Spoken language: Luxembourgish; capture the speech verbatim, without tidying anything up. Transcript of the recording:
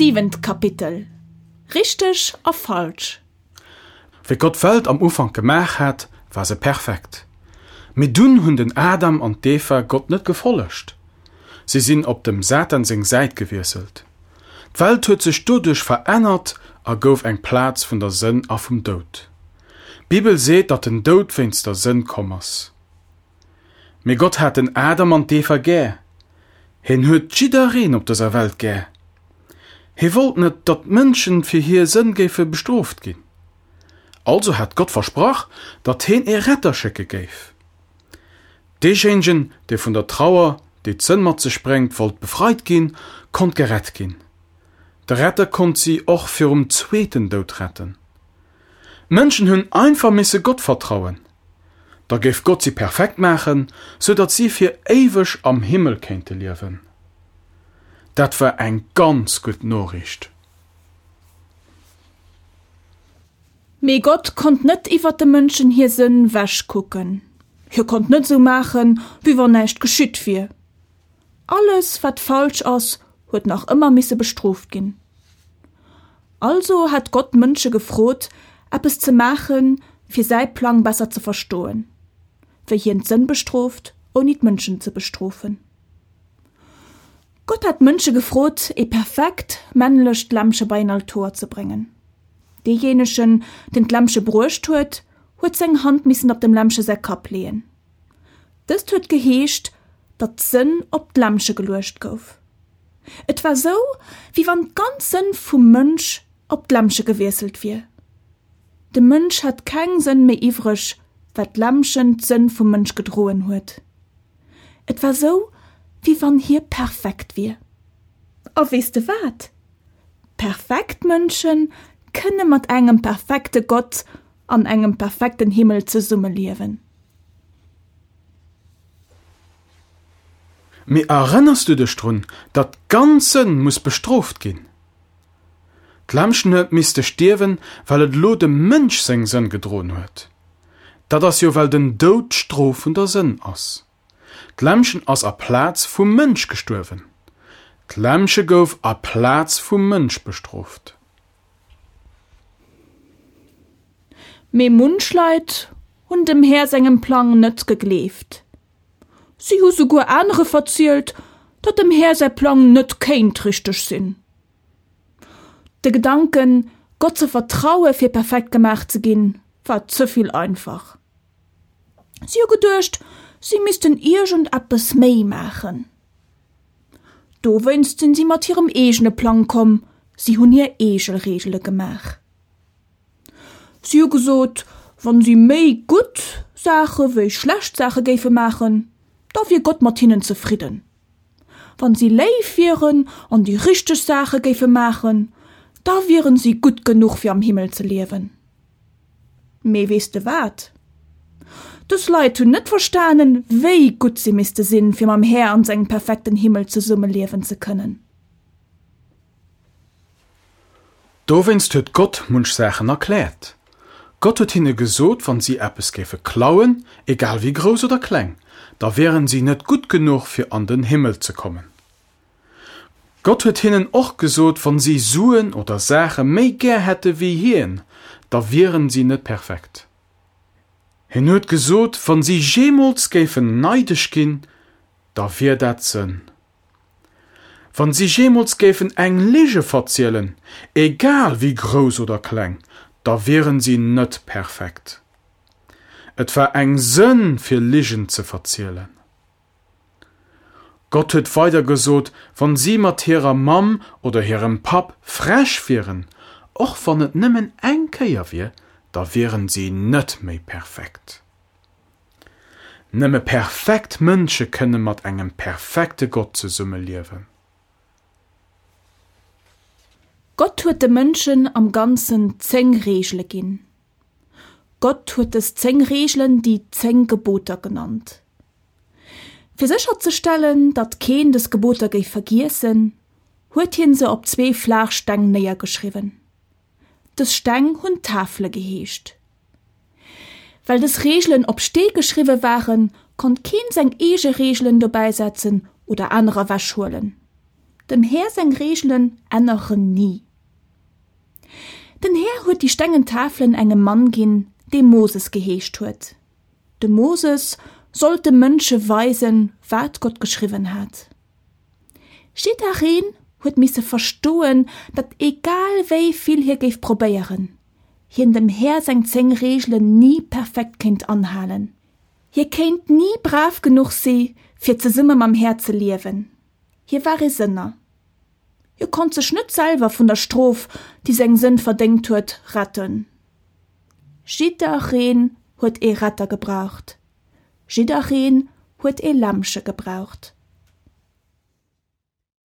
Siebent Kapitel. Richtig oder falsch? Wie Gott Welt am Ufang gemacht hat, war sie perfekt. Mit dun hun den Adam und Eva Gott nicht gefolgt. Sie sind ob dem Satan sing Seid gewürselt. Die Welt hat sich dadurch verändert, a gouf eng Platz von der Sinn auf dem Tod. Bibel seht, dat den Tod wenn's der Sinn kommers. Me Gott hat den Adam und Eva gä. Hin huet jiderin op dieser Welt gä. He wollt net, dat Menschen für hier Sinngefe bestraft gin. Also hat Gott versprach, dat hin e Retter schicke geif. Diejenigen, die von der Trauer, die Zinnmatze sprengt, wollt befreit gin, konnt gerett gin. Der Retter konnt sie auch für um zweiten Tod retten. Menschen hun einfach misse Gott vertrauen. Da geif Gott sie perfekt machen, so dat sie für ewig am Himmel könnte leben. Dat war ein ganz gut Nachricht. Me Gott konnt net iwwer de Menschen hier sinn wäsch gucken. Hier konnt net so machen, wie war nächt geschütt wie. Alles, wat falsch ass, huet noch immer misse bestraft gin. Also hat Gott Mënsche gefrot, ab es zu machen, fir sei Plan besser zu verstohlen. Für hien Sinn bestraft, und nicht Menschen zu bestrafen. Gott hat Mënsche gefrot, e perfekt männlich Lämmsche bei Altor zu bringen. Diejenigen, den Lämmsche brucht huet, huet seg Hand missen op dem Lämmsche se Kap lehen. Das huet geheescht, dat Sinn op d'Lämmsche gelöscht gouf. Et war so, wie wann ganz Sinn vum Mënsch op d'Lämmsche gewesselt wie. De Mënsch hat kein Sinn mehr ivrisch, wat Lämmschen Sinn vum Mënsch gedrohen huet. Et war so, wie wann hier perfekt wie. O weißt du wat? Perfekt Menschen können mat engem perfekte Gott an engem perfekten Himmel zu Summe leben. Me erinnerst du dich dran, dat ganzen muss bestraft gehen? D'Lämmchen miste sterben, weil et lo dem Mensch seng Sinn gedrohen huet. Dat ass jo weil den Tod strafender Sinn ass. D'Lämmchen ass a Platz vum Mensch gestorben. D'Lämmche gouf a Platz vum Mensch bestraft. Me Munschleit und dem Herr segem Plan net gegleft. Sie hu sogar andere verzielt, dat dem Herr se Plan net kein richtig sinn. De Gedanken, Gott zu vertraue, fir perfekt gemacht zu gin, war zuviel einfach. Sie hu gedurcht, sie müssten irgend etwas mei machen. Do wünschten sie mat ihrem egene Plan kommen, sie hun ihr Egelregele gemacht. Sie hu gesot, wann sie mei gut Sache wie schlecht Sache gefe machen, da wir Gott mat ihnen zufrieden. Wann sie leif wären und die richtige Sache gefe machen, da wären sie gut genug für am Himmel zu leben. Me weißt du wat? Das Leid hun net verstanden, wie gut sie miste sinn, für am Herr an seinen perfekten Himmel zu Summe leben zu können. Do wennst huet Gott Munschsachen erklärt. Gott hat hinne gesot, wann sie Appes gefe klauen, egal wie groß oder klein, da wären sie net gut genug für an den Himmel zu kommen. Gott hat hinnen och gesot, wann sie suen oder Sache mei ger hätte wie hien, da wären sie net perfekt. Hin huet gesot, wann sie jemals gefen neidisch gin, da wär dat Sinn. Wann sie jemals gefen eng Lige verzielen, egal wie groß oder klein, da wären sie net perfekt. Et war eng Sinn fir Ligen zu verzielen. Gott huet weiter gesot, wann sie mat ihrer Mam oder ihrem Pap fresh wären, och wann et nimmen eng Keier wie, da wären sie net méi perfekt. Nimme perfekt Mënsche kënne mat engem perfekte Gott zu Summe liewen. Gott huet de Menschen am ganzen zeng Regele gin. Gott huet es zeng Regelen die zeng Geboter genannt. Für sicherzustellen, dat kein des Geboter geif vergiessen, huet hin se op zwei Flachstangen näher geschrieben. Das Stang hun Tafle geheescht. Weil des Regeln op Steh geschrieben waren, konnt kein seg ege Regeln dabei setzen oder andere wasch holen. dem Herr seng Regeln ändern nie. Den Herr huet die strengen Tafeln engem Mann gin, dem Moses geheescht huet. De Moses sollte Mënsche weisen, wat Gott geschrieben hat. Steht darin, huet misse verstohlen, dat egal wéi viel hier geif probieren, hier in dem Herr seng zeng Regeln nie perfekt kennt anhalen. Hier kennt nie brav genug se, fir ze simmer am Herr zu liewen. Hier war e Sinner. Hier konnt sech net selber von der Strof, die seng Sinn verdenkt huet, ratten. Jidachin huet e Ratter gebraucht. Jidachin huet e Lamsche gebraucht.